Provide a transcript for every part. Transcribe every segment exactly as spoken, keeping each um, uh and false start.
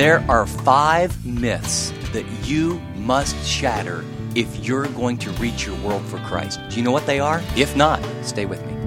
There are five myths that you must shatter if you're going to reach your world for Christ. Do you know what they are? If not, stay with me.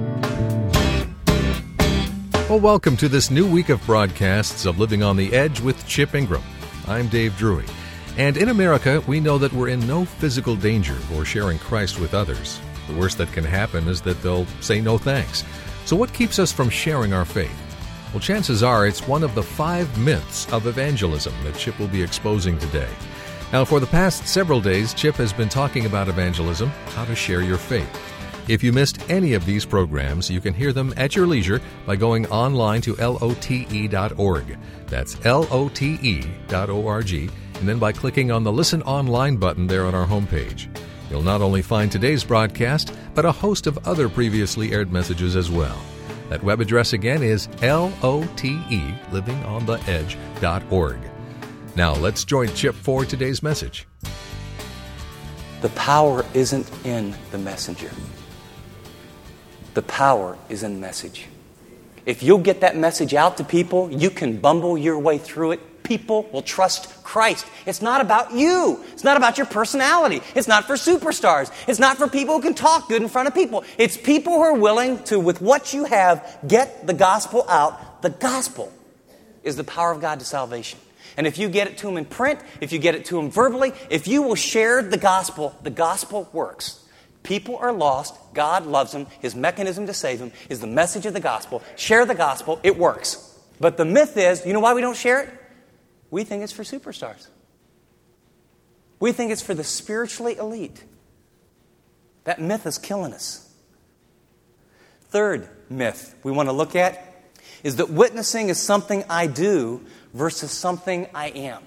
Well, welcome to this new week of broadcasts of Living on the Edge with Chip Ingram. I'm Dave Drury. And in America, we know that we're in no physical danger for sharing Christ with others. The worst that can happen is that they'll say no thanks. So what keeps us from sharing our faith? Well, chances are it's one of the five myths of evangelism that Chip will be exposing today. Now, for the past several days, Chip has been talking about evangelism, how to share your faith. If you missed any of these programs, you can hear them at your leisure by going online to L O T E dot org. That's L O T E dot org, and then by clicking on the Listen Online button there on our homepage. You'll not only find today's broadcast, but a host of other previously aired messages as well. That web address again is L O T E, living on the edge dot org. Now let's join Chip for today's message. The power isn't in the messenger. The power is in the message. If you'll get that message out to people, you can bumble your way through it. People will trust Christ. It's not about you. It's not about your personality. It's not for superstars. It's not for people who can talk good in front of people. It's people who are willing to, with what you have, get the gospel out. The gospel is the power of God to salvation. And if you get it to them in print, if you get it to them verbally, if you will share the gospel, the gospel works. People are lost. God loves them. His mechanism to save them is the message of the gospel. Share the gospel. It works. But the myth is, you know why we don't share it? We think it's for superstars. We think it's for the spiritually elite. That myth is killing us. Third myth we want to look at is that witnessing is something I do versus something I am.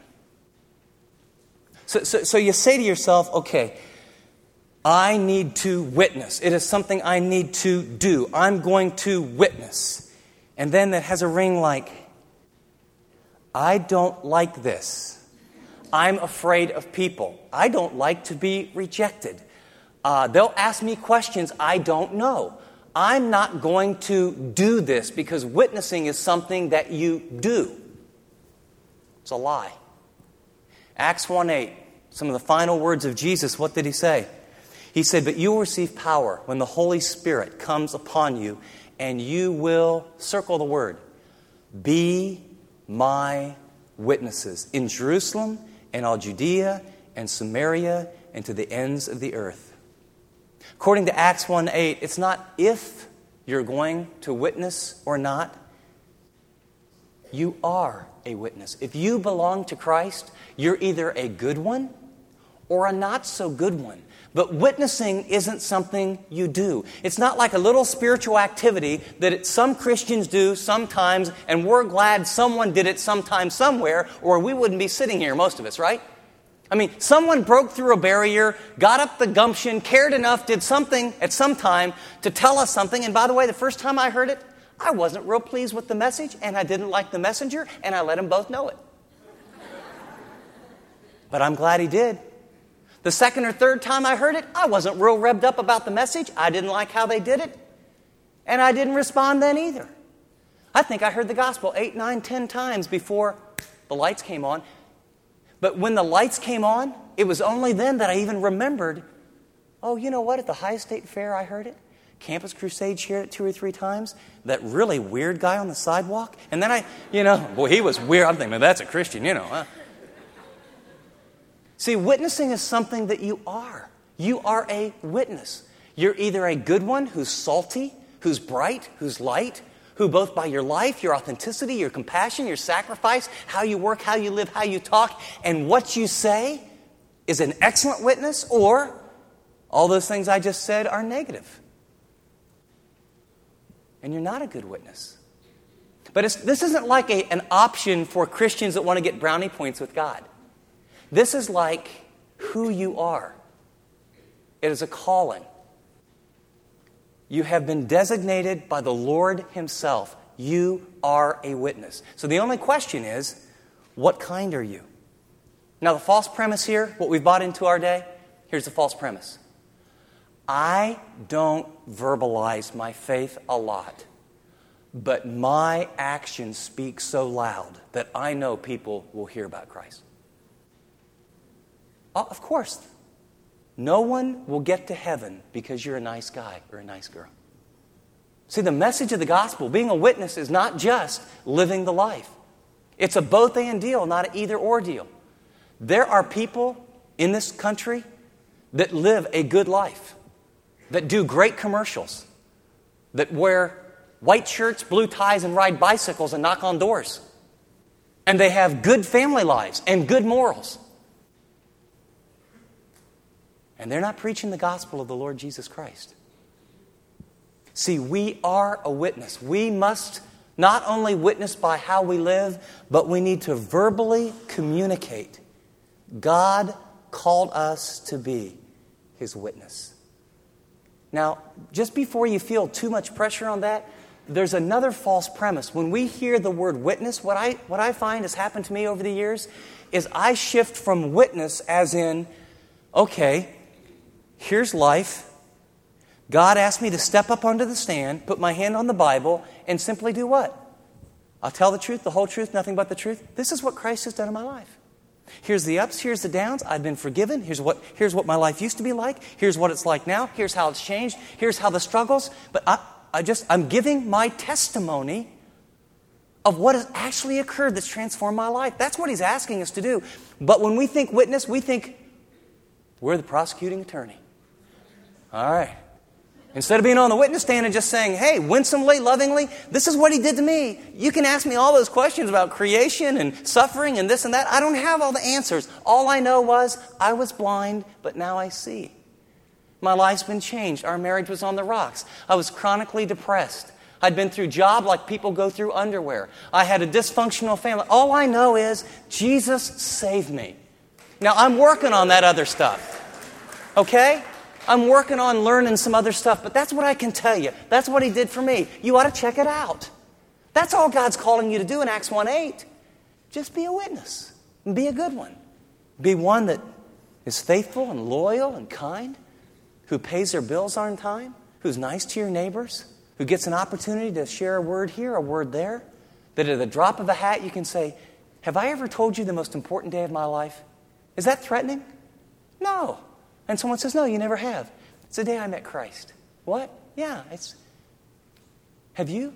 So, so, so you say to yourself, okay, I need to witness. It is something I need to do. I'm going to witness. And then that has a ring like, I don't like this. I'm afraid of people. I don't like to be rejected. Uh, they'll ask me questions I don't know. I'm not going to do this because witnessing is something that you do. It's a lie. Acts one eight, some of the final words of Jesus, what did he say? He said, but you will receive power when the Holy Spirit comes upon you, and you will, circle the word, be my witnesses in Jerusalem and all Judea and Samaria and to the ends of the earth. According to Acts one eight, it's not if you're going to witness or not. You are a witness. If you belong to Christ, you're either a good one or a not so good one. But witnessing isn't something you do. It's not like a little spiritual activity that it, some Christians do sometimes, and we're glad someone did it sometime somewhere, or we wouldn't be sitting here, most of us, right? I mean, someone broke through a barrier, got up the gumption, cared enough, did something at some time to tell us something. And by the way, the first time I heard it, I wasn't real pleased with the message, and I didn't like the messenger, and I let them both know it. But I'm glad he did. The second or third time I heard it, I wasn't real revved up about the message. I didn't like how they did it. And I didn't respond then either. I think I heard the gospel eight, nine, ten times before the lights came on. But when the lights came on, it was only then that I even remembered, oh, you know what? At the High State Fair, I heard it. Campus Crusade shared it two or three times. That really weird guy on the sidewalk. And then I, you know, boy, he was weird. I'm thinking, that's a Christian, you know, huh? See, witnessing is something that you are. You are a witness. You're either a good one who's salty, who's bright, who's light, who both by your life, your authenticity, your compassion, your sacrifice, how you work, how you live, how you talk, and what you say is an excellent witness, or all those things I just said are negative. And you're not a good witness. But it's, this isn't like a, an option for Christians that want to get brownie points with God. This is like who you are. It is a calling. You have been designated by the Lord Himself. You are a witness. So the only question is, what kind are you? Now the false premise here, what we've bought into our day, here's the false premise. I don't verbalize my faith a lot. but my actions speak so loud that I know people will hear about Christ. Oh, of course, no one will get to heaven because you're a nice guy or a nice girl. See, the message of the gospel, being a witness, is not just living the life. It's a both and deal, not an either or deal. There are people in this country that live a good life, that do great commercials, that wear white shirts, blue ties, and ride bicycles and knock on doors. And they have good family lives and good morals. And they're not preaching the gospel of the Lord Jesus Christ. See, we are a witness. We must not only witness by how we live, but we need to verbally communicate. God called us to be His witness. Now, just before you feel too much pressure on that, there's another false premise. When we hear the word witness, what I, what I find has happened to me over the years is I shift from witness as in, okay, here's life. God asked me to step up onto the stand, put my hand on the Bible, and simply do what? I'll tell the truth, the whole truth, nothing but the truth. This is what Christ has done in my life. Here's the ups, here's the downs. I've been forgiven. Here's what, here's what my life used to be like. Here's what it's like now. Here's how it's changed. Here's how the struggles. But I, I just, I'm giving my testimony of what has actually occurred that's transformed my life. That's what He's asking us to do. But when we think witness, we think we're the prosecuting attorney. All right. Instead of being on the witness stand and just saying, hey, winsomely, lovingly, this is what He did to me. You can ask me all those questions about creation and suffering and this and that. I don't have all the answers. All I know was I was blind, but now I see. My life's been changed. Our marriage was on the rocks. I was chronically depressed. I'd been through job like people go through underwear. I had a dysfunctional family. All I know is Jesus saved me. Now, I'm working on that other stuff. Okay? I'm working on learning some other stuff, but that's what I can tell you. That's what He did for me. You ought to check it out. That's all God's calling you to do in Acts one eight. Just be a witness. And be a good one. Be one that is faithful and loyal and kind, who pays their bills on time, who's nice to your neighbors, who gets an opportunity to share a word here, a word there, that at the drop of a hat you can say, have I ever told you the most important day of my life? Is that threatening? No. And someone says, no, you never have. It's the day I met Christ. What? Yeah, it's... Have you?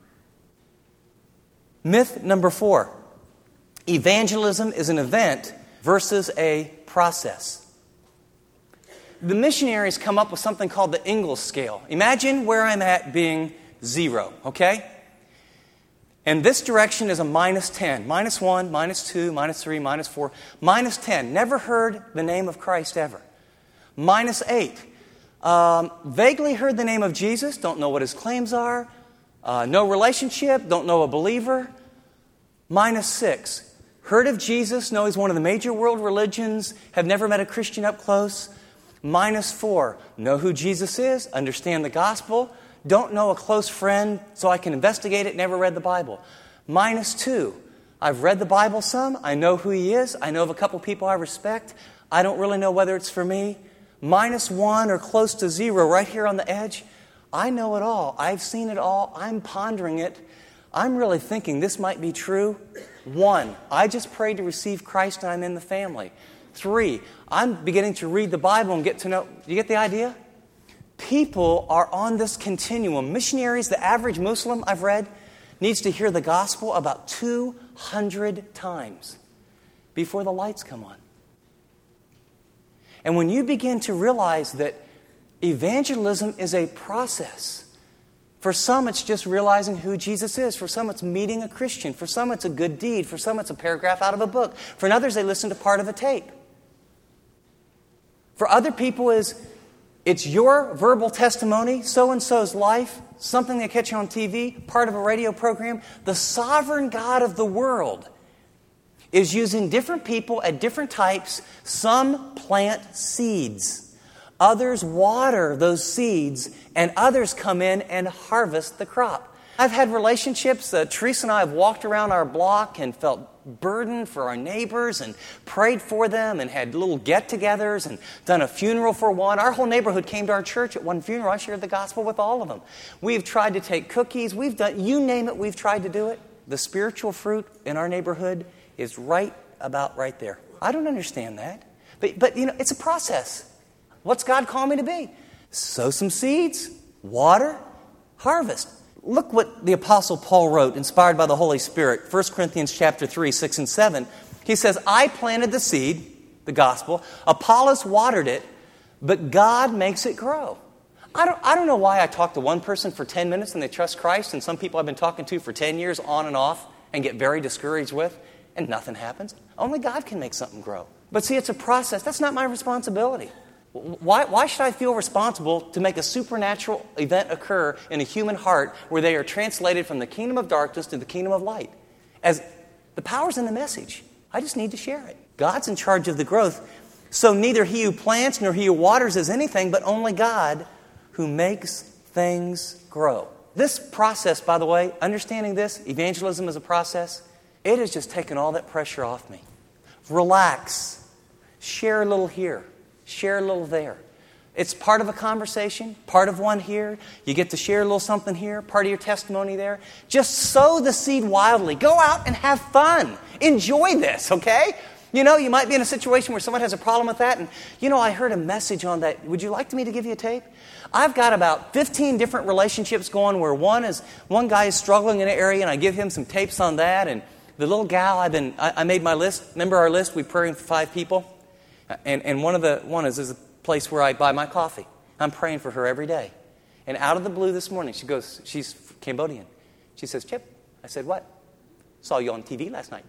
Myth number four. Evangelism is an event versus a process. The missionaries come up with something called the Ingalls scale. Imagine where I'm at being zero, okay? And this direction is a minus ten. Minus one, minus two, minus three, minus four, minus ten. Never heard the name of Christ ever. Minus eight. Um, vaguely heard the name of Jesus, don't know what His claims are. Uh, no relationship, don't know a believer. Minus six. Heard of Jesus, know He's one of the major world religions, have never met a Christian up close. Minus four. Know who Jesus is, understand the gospel, don't know a close friend so I can investigate it, never read the Bible. Minus two. I've read the Bible some, I know who He is, I know of a couple people I respect, I don't really know whether it's for me. Minus one or close to zero, right here on the edge. I know it all. I've seen it all. I'm pondering it. I'm really thinking this might be true. One, I just prayed to receive Christ and I'm in the family. Three, I'm beginning to read the Bible and get to know. You get the idea? People are on this continuum. Missionaries, the average Muslim I've read, needs to hear the gospel about two hundred times before the lights come on. And when you begin to realize that evangelism is a process, for some it's just realizing who Jesus is. For some it's meeting a Christian. For some it's a good deed. For some it's a paragraph out of a book. For others they listen to part of a tape. For other people is it's your verbal testimony, so-and-so's life, something they catch on T V, part of a radio program. The sovereign God of the world is using different people at different types. Some plant seeds. Others water those seeds. And others come in and harvest the crop. I've had relationships. Uh, Teresa and I have walked around our block and felt burden for our neighbors and prayed for them and had little get-togethers and done a funeral for one. Our whole neighborhood came to our church at one funeral. I shared the gospel with all of them. We've tried to take cookies. We've done, you name it, we've tried to do it. The spiritual fruit in our neighborhood is right about right there. I don't understand that. But, but you know, it's a process. What's God called me to be? Sow some seeds, water, harvest. Look what the Apostle Paul wrote, inspired by the Holy Spirit, First Corinthians chapter three, six and seven. He says, I planted the seed, the gospel, Apollos watered it, but God makes it grow. I don't, I don't know why I talk to one person for ten minutes and they trust Christ, and some people I've been talking to for ten years on and off and get very discouraged with, and nothing happens. Only God can make something grow. But see, it's a process. That's not my responsibility. Why, why should I feel responsible to make a supernatural event occur in a human heart where they are translated from the kingdom of darkness to the kingdom of light? As the power's in the message. I just need to share it. God's in charge of the growth. So neither he who plants nor he who waters is anything, but only God who makes things grow. This process, by the way, understanding this, evangelism is a process, it has just taken all that pressure off me. Relax. Share a little here. Share a little there. It's part of a conversation, part of one here. You get to share a little something here, part of your testimony there. Just sow the seed wildly. Go out and have fun. Enjoy this, okay? You know, you might be in a situation where someone has a problem with that. And, you know, I heard a message on that. Would you like me to give you a tape? I've got about fifteen different relationships going where one is one guy is struggling in an area, and I give him some tapes on that. And the little gal, I've been, I, I made my list. Remember our list? We praying for five people. And, and one of the one is, is a place where I buy my coffee. I'm praying for her every day. And out of the blue this morning, she goes, she's Cambodian. She says, Chip. I said, what? Saw you on T V last night.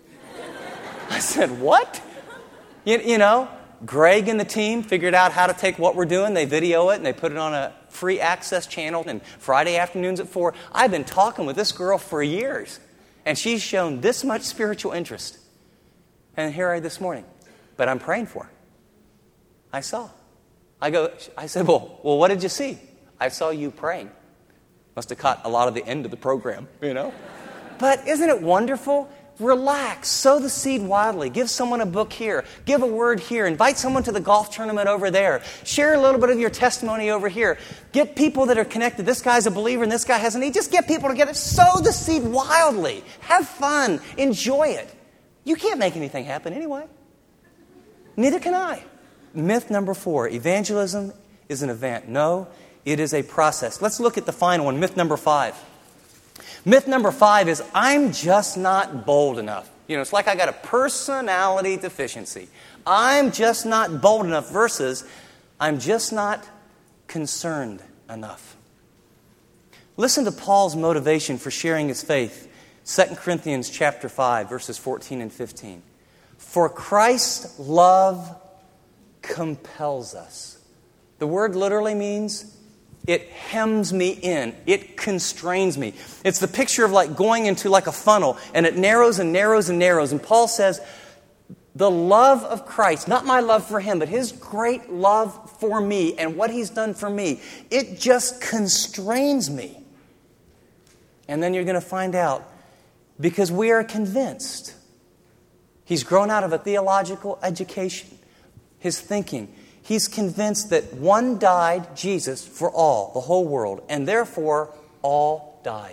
I said, what? You, you know, Greg and the team figured out how to take what we're doing. They video it and they put it on a free access channel. And Friday afternoons at four, I've been talking with this girl for years. And she's shown this much spiritual interest. And here I am this morning. But I'm praying for her. I saw. I go. I said, well, well, what did you see? I saw you praying. Must have caught a lot of the end of the program, you know. But isn't it wonderful? Relax. Sow the seed wildly. Give someone a book here. Give a word here. Invite someone to the golf tournament over there. Share a little bit of your testimony over here. Get people that are connected. This guy's a believer and this guy has a need. Just get people together. Sow the seed wildly. Have fun. Enjoy it. You can't make anything happen anyway. Neither can I. Myth number four, evangelism is an event. No, it is a process. Let's look at the final one, myth number five. Myth number five is, I'm just not bold enough. You know, it's like I got a personality deficiency. I'm just not bold enough versus I'm just not concerned enough. Listen to Paul's motivation for sharing his faith. Second Corinthians chapter five, verses fourteen and fifteen. For Christ's love compels us. The word literally means it hems me in. It constrains me. It's the picture of like going into like a funnel, and it narrows and narrows and narrows. And Paul says, the love of Christ, not my love for him, but his great love for me and what he's done for me, it just constrains me. And then you're going to find out, because we are convinced. He's grown out of a theological education, his thinking. He's convinced that one died, Jesus, for all, the whole world, and therefore all died.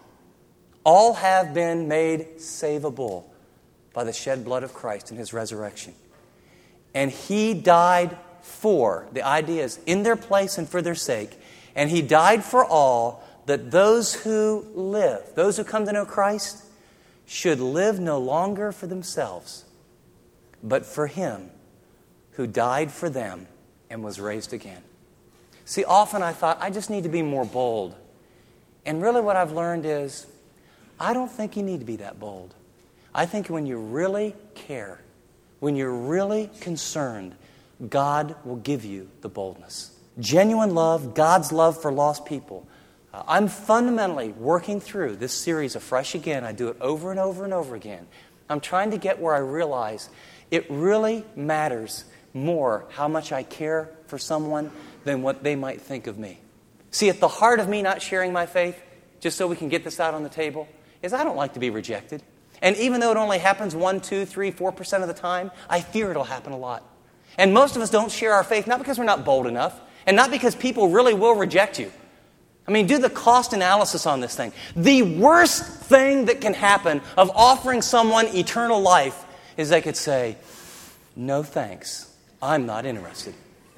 All have been made savable by the shed blood of Christ and his resurrection. And he died for, the idea is in their place and for their sake, and he died for all, that those who live, those who come to know Christ, should live no longer for themselves, but for him who died for them and was raised again. See, often I thought, I just need to be more bold. And really what I've learned is, I don't think you need to be that bold. I think when you really care, when you're really concerned, God will give you the boldness. Genuine love, God's love for lost people. Uh, I'm fundamentally working through this series afresh again. I do it over and over and over again. I'm trying to get where I realize it really matters more how much I care for someone than what they might think of me. See, at the heart of me not sharing my faith, just so we can get this out on the table, is I don't like to be rejected. And even though it only happens one, two, three, four percent of the time, I fear it'll happen a lot. And most of us don't share our faith, not because we're not bold enough, and not because people really will reject you. I mean, do the cost analysis on this thing. The worst thing that can happen of offering someone eternal life is they could say, no thanks, I'm not interested.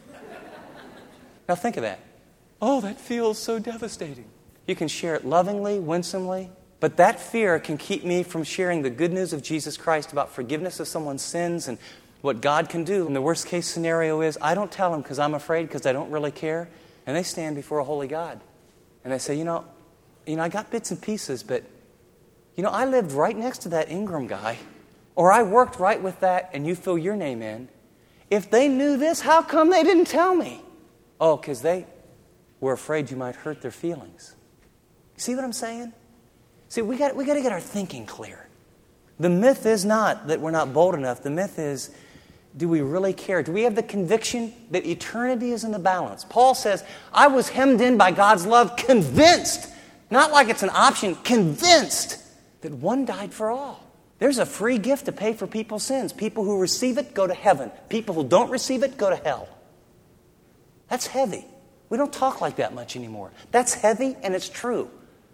Now think of that. Oh, that feels so devastating. You can share it lovingly, winsomely, but that fear can keep me from sharing the good news of Jesus Christ about forgiveness of someone's sins and what God can do. And the worst case scenario is I don't tell them because I'm afraid, because I don't really care, and they stand before a holy God. And they say, you know, you know, I got bits and pieces, but, you know, I lived right next to that Ingram guy, or I worked right with that, and you fill your name in. If they knew this, how come they didn't tell me? Oh, because they were afraid you might hurt their feelings. See what I'm saying? See, we got we got to get our thinking clear. The myth is not that we're not bold enough. The myth is, do we really care? Do we have the conviction that eternity is in the balance? Paul says, I was hemmed in by God's love, convinced, not like it's an option, convinced that one died for all. There's a free gift to pay for people's sins. People who receive it go to heaven. People who don't receive it go to hell. That's heavy. We don't talk like that much anymore. That's heavy and it's true.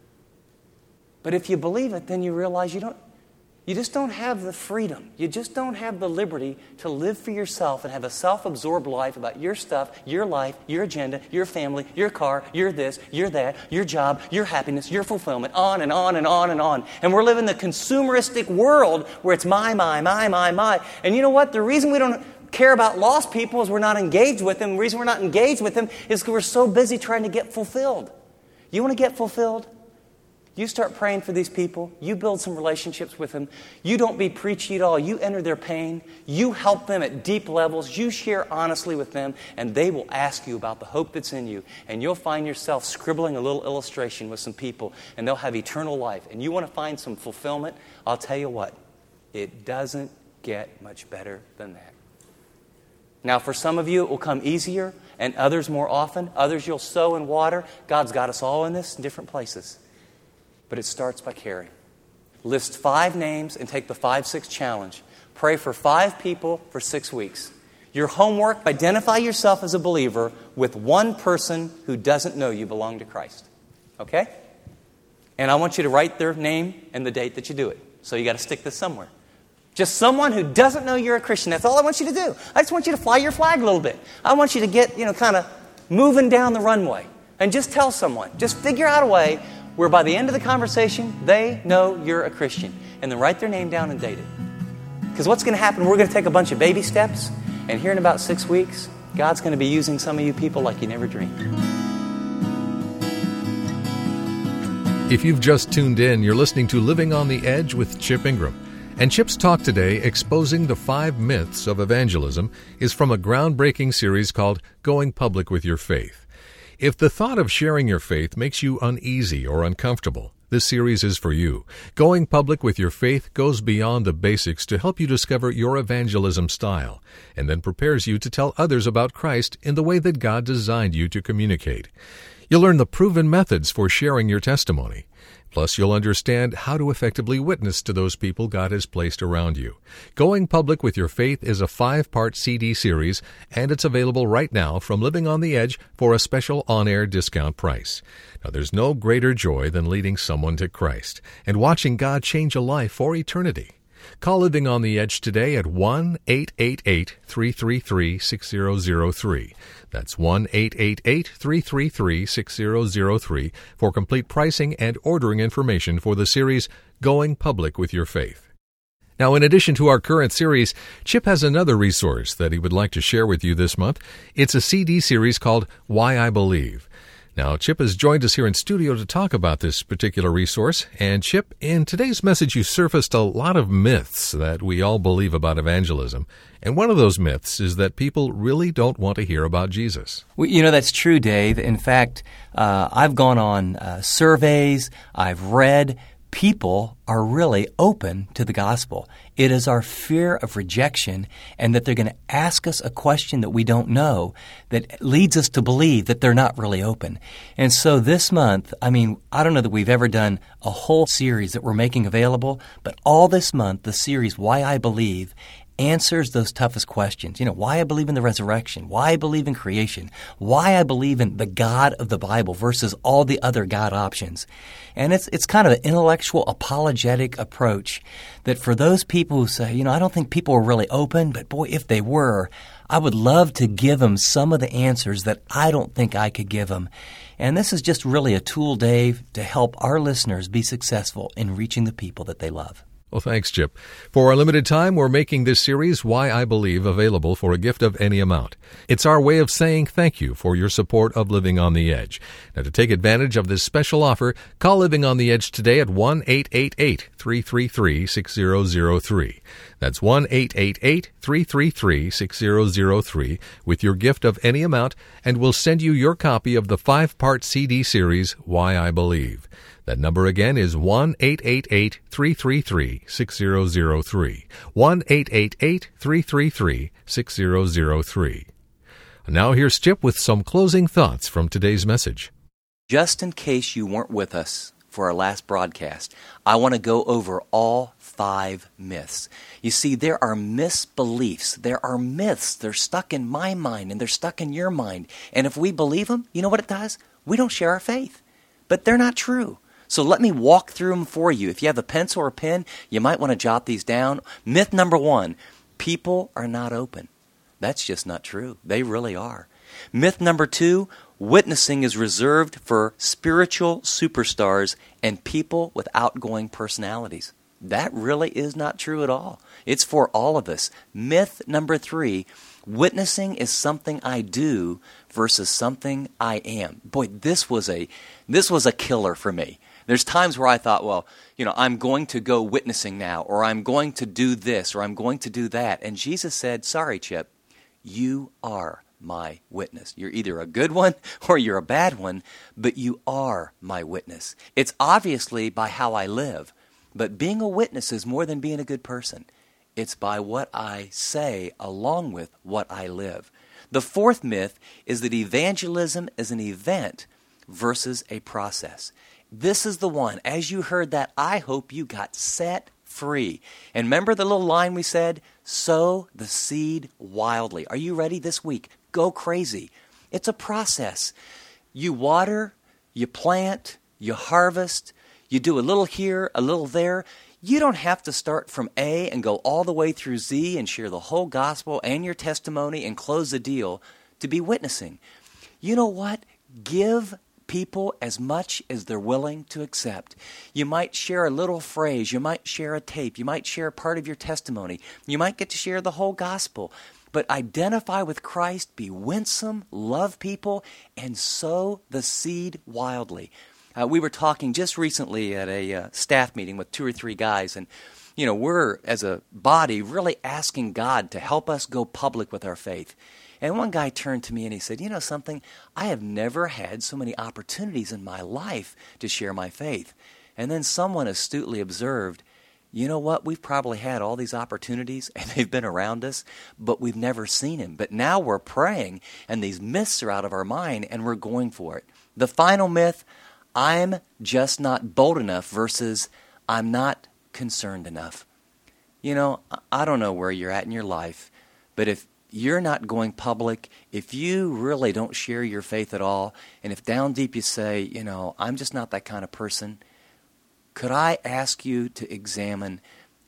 But if you believe it, then you realize you don't, you just don't have the freedom. You just don't have the liberty to live for yourself and have a self-absorbed life about your stuff, your life, your agenda, your family, your car, your this, your that, your job, your happiness, your fulfillment, on and on and on and on. And we're living in the consumeristic world where it's my, my, my, my, my. And you know what? The reason we don't care about lost people is we're not engaged with them. The reason we're not engaged with them is because we're so busy trying to get fulfilled. You want to get fulfilled? You start praying for these people. You build some relationships with them. You don't be preachy at all. You enter their pain. You help them at deep levels. You share honestly with them, and they will ask you about the hope that's in you. And you'll find yourself scribbling a little illustration with some people, and they'll have eternal life. And you want to find some fulfillment? I'll tell you what. It doesn't get much better than that. Now, for some of you, it will come easier, and others more often. Others you'll sow and water. God's got us all in this in different places. But it starts by caring. List five names and take the five six challenge. Pray for five people for six weeks. Your homework, identify yourself as a believer with one person who doesn't know you belong to Christ. Okay? And I want you to write their name and the date that you do it. So you got to stick this somewhere. Just someone who doesn't know you're a Christian. That's all I want you to do. I just want you to fly your flag a little bit. I want you to get, you know, kind of moving down the runway. And just tell someone. Just figure out a way where by the end of the conversation, they know you're a Christian. And then write their name down and date it. Because what's going to happen, we're going to take a bunch of baby steps. And here in about six weeks, God's going to be using some of you people like you never dreamed. If you've just tuned in, you're listening to Living on the Edge with Chip Ingram. And Chip's talk today, Exposing the Five Myths of Evangelism, is from a groundbreaking series called Going Public with Your Faith. If the thought of sharing your faith makes you uneasy or uncomfortable, this series is for you. Going Public with Your Faith goes beyond the basics to help you discover your evangelism style, and then prepares you to tell others about Christ in the way that God designed you to communicate. You'll learn the proven methods for sharing your testimony. Plus, you'll understand how to effectively witness to those people God has placed around you. Going Public with Your Faith is a five-part C D series, and it's available right now from Living on the Edge for a special on-air discount price. Now, there's no greater joy than leading someone to Christ and watching God change a life for eternity. Call Living on the Edge today at one eight eight eight, three three three, six zero zero three. That's one eight eight eight, three three three, six zero zero three for complete pricing and ordering information for the series Going Public with Your Faith. Now, in addition to our current series, Chip has another resource that he would like to share with you this month. It's a C D series called Why I Believe. Now, Chip has joined us here in studio to talk about this particular resource. And Chip, in today's message, you surfaced a lot of myths that we all believe about evangelism. And one of those myths is that people really don't want to hear about Jesus. Well, you know, that's true, Dave. In fact, uh, I've gone on uh, surveys, I've read, people are really open to the gospel. It is our fear of rejection and that they're going to ask us a question that we don't know that leads us to believe that they're not really open. And so this month, I mean, I don't know that we've ever done a whole series that we're making available, but all this month, the series Why I Believe answers those toughest questions. You know, why I believe in the resurrection, why I believe in creation, why I believe in the God of the Bible versus all the other God options. And it's it's kind of an intellectual, apologetic approach that for those people who say, you know, I don't think people are really open, but boy, if they were, I would love to give them some of the answers that I don't think I could give them. And this is just really a tool, Dave, to help our listeners be successful in reaching the people that they love. Well, thanks, Chip. For a limited time, we're making this series, Why I Believe, available for a gift of any amount. It's our way of saying thank you for your support of Living on the Edge. Now, to take advantage of this special offer, call Living on the Edge today at one eight eight eight, three three three, six zero zero three. That's one eight eight eight, three three three, six zero zero three with your gift of any amount, and we'll send you your copy of the five-part C D series, Why I Believe. That number again is one eight eight eight, three three three, six zero zero three. one eight eight eight, three three three, six zero zero three. Now here's Chip with some closing thoughts from today's message. Just in case you weren't with us for our last broadcast, I want to go over all five myths. You see, there are misbeliefs. There are myths. They're stuck in my mind and they're stuck in your mind. And if we believe them, you know what it does? We don't share our faith. But they're not true. So let me walk through them for you. If you have a pencil or a pen, you might want to jot these down. Myth number one, people are not open. That's just not true. They really are. Myth number two, witnessing is reserved for spiritual superstars and people with outgoing personalities. That really is not true at all. It's for all of us. Myth number three, witnessing is something I do versus something I am. Boy, this was a this was a killer for me. There's times where I thought, well, you know, I'm going to go witnessing now, or I'm going to do this, or I'm going to do that. And Jesus said, sorry, Chip, you are my witness. You're either a good one or you're a bad one, but you are my witness. It's obviously by how I live, but being a witness is more than being a good person. It's by what I say along with what I live. The fourth myth is that evangelism is an event versus a process. This is the one. As you heard that, I hope you got set free. And remember the little line we said? Sow the seed wildly. Are you ready this week? Go crazy. It's a process. You water, you plant, you harvest, you do a little here, a little there. You don't have to start from A and go all the way through Z and share the whole gospel and your testimony and close the deal to be witnessing. You know what? Give people as much as they're willing to accept. You might share a little phrase. You might share a tape. You might share part of your testimony. You might get to share the whole gospel. But identify with Christ, be winsome, love people, and sow the seed wildly. Uh, we were talking just recently at a uh, staff meeting with two or three guys, and you know, we're, as a body, really asking God to help us go public with our faith. And one guy turned to me and he said, you know something, I have never had so many opportunities in my life to share my faith. And then someone astutely observed, you know what, we've probably had all these opportunities and they've been around us, but we've never seen him. But now we're praying and these myths are out of our mind and we're going for it. The final myth, I'm just not bold enough versus I'm not concerned enough. You know, I don't know where you're at in your life, but if you're not going public, if you really don't share your faith at all, and if down deep you say, you know, I'm just not that kind of person, could I ask you to examine,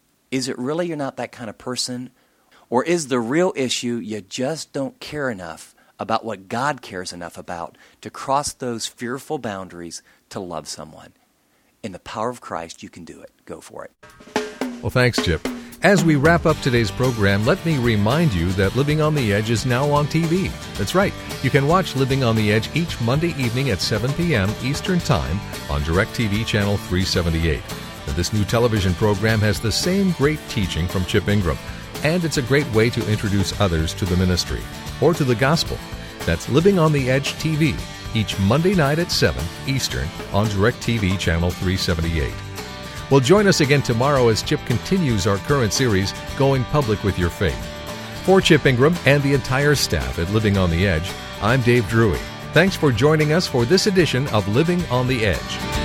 is it really you're not that kind of person? Or is the real issue you just don't care enough about what God cares enough about to cross those fearful boundaries to love someone? In the power of Christ, you can do it. Go for it. Well, thanks, Chip. As we wrap up today's program, let me remind you that Living on the Edge is now on T V. That's right. You can watch Living on the Edge each Monday evening at seven p.m. Eastern Time on DirecTV Channel three seventy-eight. Now, this new television program has the same great teaching from Chip Ingram, and it's a great way to introduce others to the ministry or to the gospel. That's Living on the Edge T V, each Monday night at seven Eastern on DirecTV Channel three seventy-eight. Well, join us again tomorrow as Chip continues our current series, Going Public with Your Faith. For Chip Ingram and the entire staff at Living on the Edge, I'm Dave Drury. Thanks for joining us for this edition of Living on the Edge.